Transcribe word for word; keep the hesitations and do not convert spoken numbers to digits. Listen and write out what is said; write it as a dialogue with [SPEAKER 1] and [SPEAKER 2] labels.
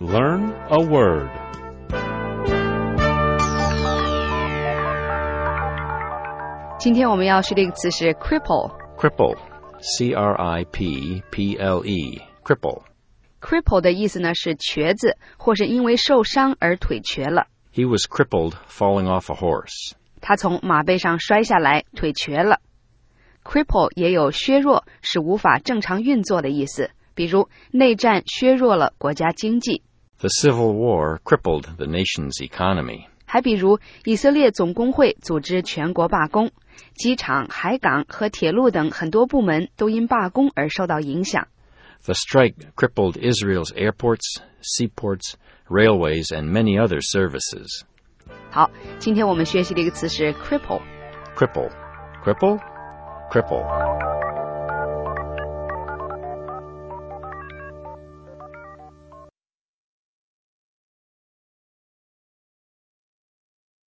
[SPEAKER 1] Learn a word.
[SPEAKER 2] Today 今天我们要学的一个词是 cripple.
[SPEAKER 1] Cripple. C R I P P L E. Cripple.
[SPEAKER 2] Cripple 的意思呢是瘸子，或是因为受伤而腿瘸了。
[SPEAKER 1] He was crippled falling off a horse.
[SPEAKER 2] 他从马背上摔下来，腿瘸了。Cripple 也有削弱，是无法正常运作的意思。比如内战削弱了国家经济。
[SPEAKER 1] The Civil War crippled the nation's economy.
[SPEAKER 2] 还比如以色列总工会组织全国罢工，机场、海港和铁路等很多部门都因罢工而受到影响。
[SPEAKER 1] The strike crippled Israel's airports, seaports, railways, and many other services.
[SPEAKER 2] 好，今天我们学习的一个词是 cripple.
[SPEAKER 1] Cripple. Cripple? Cripple.